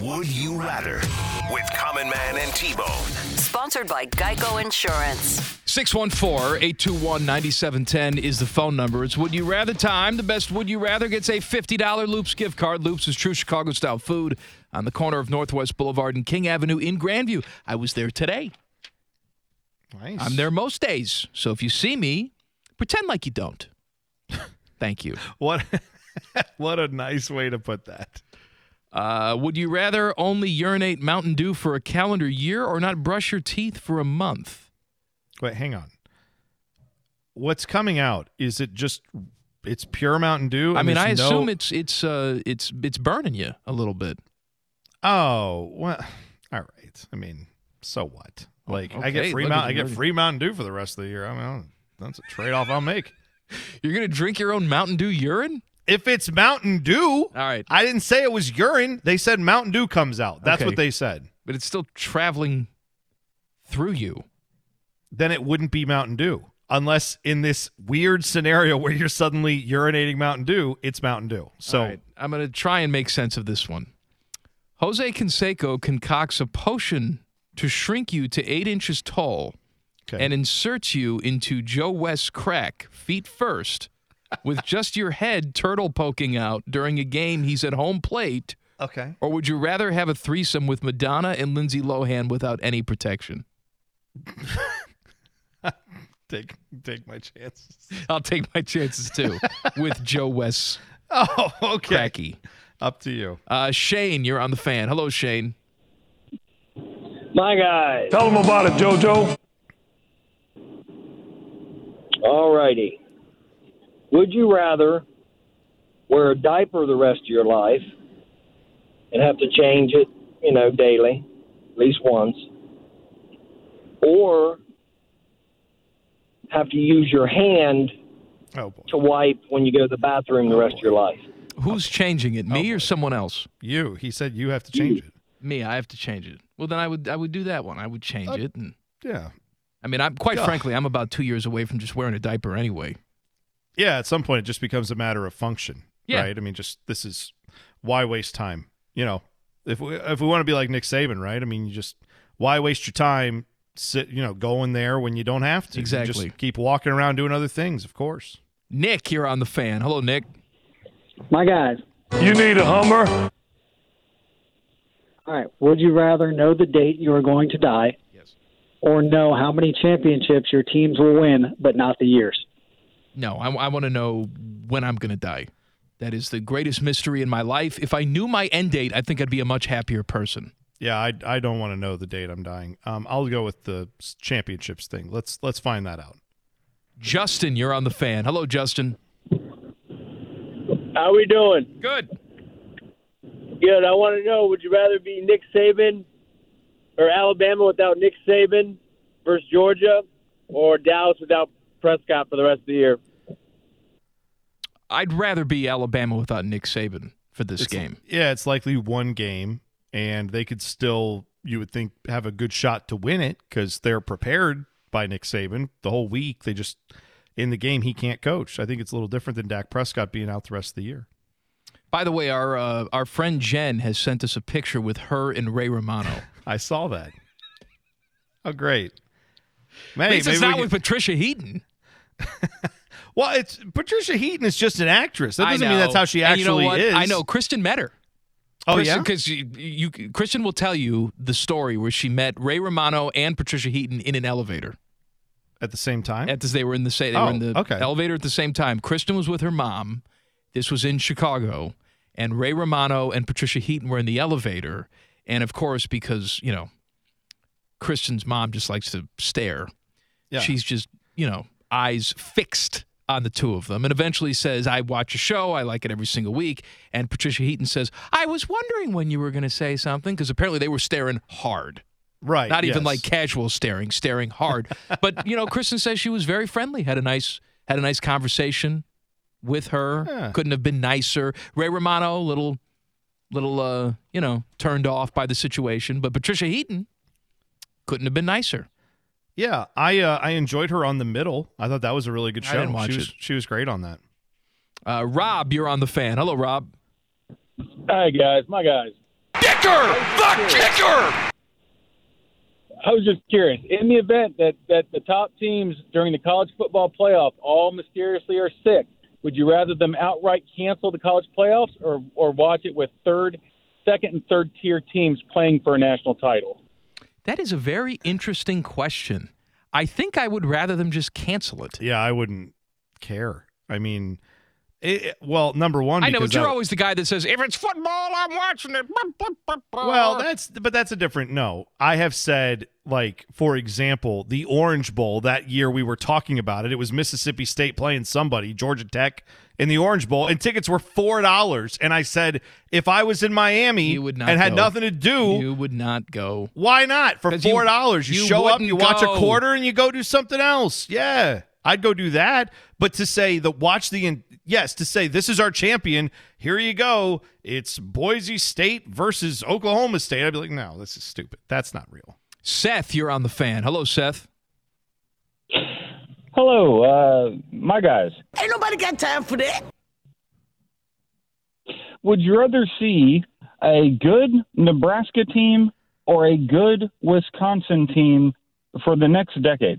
Would You Rather with Common Man and T-Bone. Sponsored by Geico Insurance. 614-821-9710 is the phone number. It's Would You Rather time. The best Would You Rather gets a $50 Loops gift card. Loops is true Chicago-style food on the corner of Northwest Boulevard and King Avenue in Grandview. I was there today. Nice. I'm there most days. So if you see me, pretend like you don't. Thank you. What a nice way to put that. Would you rather only urinate Mountain Dew for a calendar year or not brush your teeth for a month? Wait, hang on. What's coming out? Is it just it's pure Mountain Dew? I mean, I assume it's burning you a little bit. Oh, well, all right. I mean, so what? Like Okay, I get free Mountain Dew for the rest of the year. I mean, that's a trade-off I'll make. You're going to drink your own Mountain Dew urine? If it's Mountain Dew, All right. I didn't say it was urine. They said Mountain Dew comes out. That's Okay. what they said. But it's still traveling through you. Then it wouldn't be Mountain Dew. Unless in this weird scenario where you're suddenly urinating Mountain Dew, it's Mountain Dew. So All right. I'm going to try and make sense of this one. Jose Canseco concocts a potion to shrink you to 8 inches tall okay. and inserts you into Joe West's crack, feet first, with just your head turtle poking out during a game he's at home plate? Okay. Or would you rather have a threesome with Madonna and Lindsay Lohan without any protection? Take my chances. I'll take my chances, too, with Joe West's Oh, okay. cracky. Up to you. Shane, you're on the fan. Hello, Shane. My guy. Tell them about it, JoJo. All righty. Would you rather wear a diaper the rest of your life and have to change it, daily, at least once, or have to use your hand to wipe when you go to the bathroom the rest of your life? Who's changing it, me or someone else? You. He said you have to change it. Me, I have to change it. Well, then I would do that one. I would change it. And Yeah. I mean, frankly, I'm about 2 years away from just wearing a diaper anyway. Yeah, at some point it just becomes a matter of function, Yeah. right? I mean, this is why waste time? If we want to be like Nick Saban, right? I mean, why waste your time going there when you don't have to? Exactly. You just keep walking around doing other things, of course. Nick, you're on the fan. Hello, Nick. My guys. You need a Hummer? All right. Would you rather know the date you are going to die or know how many championships your teams will win, but not the years? No, I want to know when I'm going to die. That is the greatest mystery in my life. If I knew my end date, I think I'd be a much happier person. Yeah, I don't want to know the date I'm dying. I'll go with the championships thing. Let's find that out. Justin, you're on the fan. Hello, Justin. How we doing? Good. Good. I want to know, would you rather be Nick Saban or Alabama without Nick Saban versus Georgia, or Dallas without Prescott for the rest of the year? I'd rather be Alabama without Nick Saban for this game. Yeah, it's likely one game, and they could still, you would think, have a good shot to win it because they're prepared by Nick Saban the whole week. They just, in the game, he can't coach. I think it's a little different than Dak Prescott being out the rest of the year. By the way, our friend Jen has sent us a picture with her and Ray Romano. I saw that. Oh, great. At least it's not with Patricia Heaton. Well, it's Patricia Heaton is just an actress. That doesn't I mean know. that's how she And actually is. I know. Kristen met her. Oh, yeah? Because Kristen will tell you the story where she met Ray Romano and Patricia Heaton in an elevator. At the same time? They were in the okay. elevator at the same time. Kristen was with her mom. This was in Chicago. And Ray Romano and Patricia Heaton were in the elevator. And, of course, because, Kristen's mom just likes to stare. Yeah. She's just, eyes fixed on the two of them, and eventually says, I watch a show, I like it every single week. And Patricia Heaton says, I was wondering when you were going to say something, because apparently they were staring hard. Right. Not even yes. like casual staring hard. But, Kristen says she was very friendly, had a nice conversation with her. Yeah. Couldn't have been nicer. Ray Romano, little turned off by the situation. But Patricia Heaton couldn't have been nicer. Yeah, I enjoyed her on The Middle. I thought that was a really good show. I didn't watch it. She was great on that. Rob, you're on the fan. Hello, Rob. Hi, guys. My guys. Get kicker! The kicker! I was just curious. In the event that the top teams during the college football playoff all mysteriously are sick, would you rather them outright cancel the college playoffs or watch it with second and third tier teams playing for a national title? That is a very interesting question. I think I would rather them just cancel it. Yeah, I wouldn't care. I mean, number one, I know, but you're always the guy that says, if it's football, I'm watching it. Well, that's a different no. I have said, like, for example, the Orange Bowl that year we were talking about it. It was Mississippi State playing somebody, Georgia Tech, in the Orange Bowl, and tickets were $4. And I said, if I was in Miami you would not and had go. nothing to do, you would not go. Why not? For $4, you show up, you watch a quarter, and you go do something else. Yeah, I'd go do that. But to say to say this is our champion, here you go. It's Boise State versus Oklahoma State. I'd be like, no, this is stupid. That's not real. Seth, you're on the Fan. Hello, Seth. Hello, my guys. Ain't nobody got time for that. Would you rather see a good Nebraska team or a good Wisconsin team for the next decade?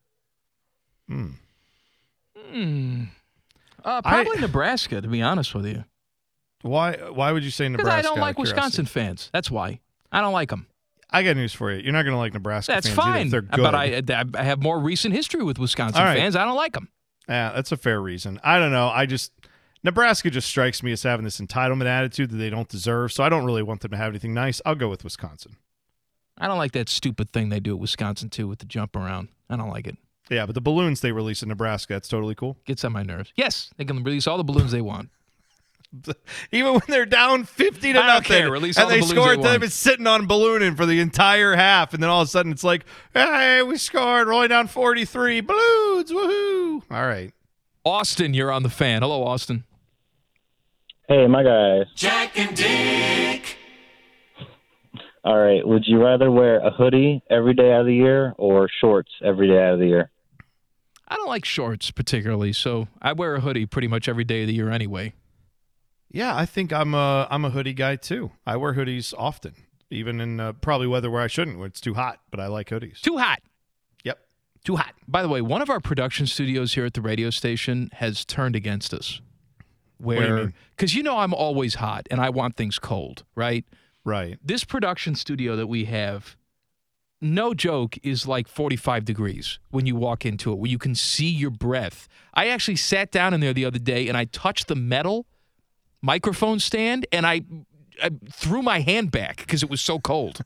Probably Nebraska, to be honest with you. Why would you say Nebraska? Because I don't like Wisconsin fans. That's why. I don't like them. I got news for you. You're not going to like Nebraska That's fans fine. either if they're good. But I have more recent history with Wisconsin fans. I don't like them. Yeah, that's a fair reason. I don't know. Nebraska just strikes me as having this entitlement attitude that they don't deserve, so I don't really want them to have anything nice. I'll go with Wisconsin. I don't like that stupid thing they do at Wisconsin, too, with the jump around. I don't like it. Yeah, but the balloons they release in Nebraska, that's totally cool. Gets on my nerves. Yes, they can release all the balloons they want. Even when they're down 50 to nothing, care. Release all and they the score, balloons they they've been sitting on ballooning for the entire half, and then all of a sudden it's like, hey, we scored, we're only down 43, balloons, woohoo! All right. Austin, you're on the Fan. Hello, Austin. Hey, my guys. Jack and Dick. All right. Would you rather wear a hoodie every day out of the year or shorts every day out of the year? I don't like shorts particularly, so I wear a hoodie pretty much every day of the year anyway. Yeah, I think I'm a hoodie guy too. I wear hoodies often, even in probably weather where I shouldn't, when it's too hot, but I like hoodies. Too hot. Yep, too hot. By the way, one of our production studios here at the radio station has turned against us. What do you mean? Because I'm always hot and I want things cold, right? Right. This production studio that we have, no joke, is like 45 degrees when you walk into it, where you can see your breath. I actually sat down in there the other day and I touched the metal microphone stand and I threw my hand back because it was so cold.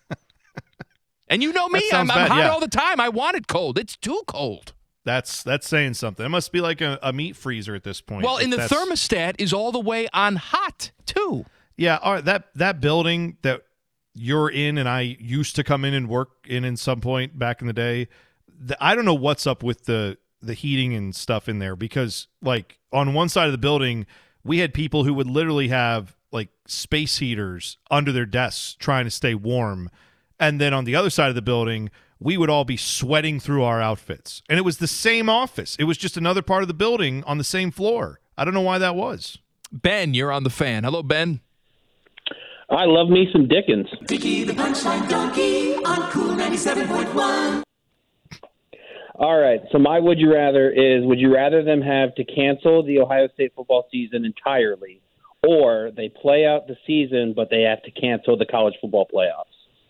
And you know me, I'm hot all the time. I want it cold. It's too cold. That's saying something. It must be like a meat freezer at this point. Well, and the thermostat is all the way on hot too. Yeah, all right, that building that you're in and I used to come in and work in some point back in the day, I don't know what's up with the heating and stuff in there, because like on one side of the building, we had people who would literally have like space heaters under their desks trying to stay warm. And then on the other side of the building, we would all be sweating through our outfits. And it was the same office. It was just another part of the building on the same floor. I don't know why that was. Ben, you're on the Fan. Hello, Ben. I love me some Dickens. Dickie the Punchline Donkey on Cool 97.1. All right, so my would you rather is, would you rather them have to cancel the Ohio State football season entirely, or they play out the season but they have to cancel the college football playoffs?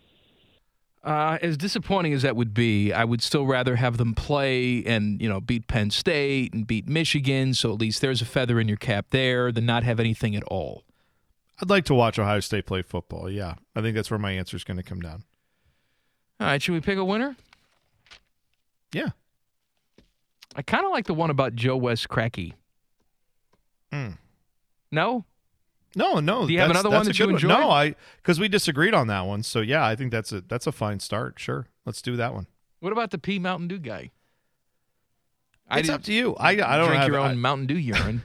As disappointing as that would be, I would still rather have them play and, beat Penn State and beat Michigan, so at least there's a feather in your cap there, than not have anything at all. I'd like to watch Ohio State play football, yeah. I think that's where my answer is going to come down. All right, should we pick a winner? Yeah. I kind of like the one about Joe West Cracky. No? No. Do you have another one that you enjoyed? No, because we disagreed on that one. So yeah, I think that's a fine start. Sure, let's do that one. What about the P Mountain Dew guy? It's up to you. I don't drink have your own Mountain Dew urine.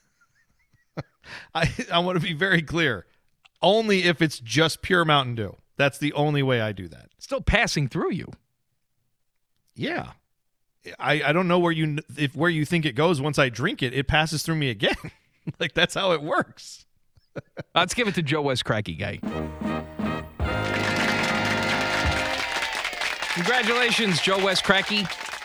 I want to be very clear. Only if it's just pure Mountain Dew. That's the only way I do that. Still passing through you. Yeah. I don't know where you think it goes. Once I drink it, it passes through me again. Like, that's how it works. Let's give it to Joe West Cracky guy. Congratulations, Joe West Cracky.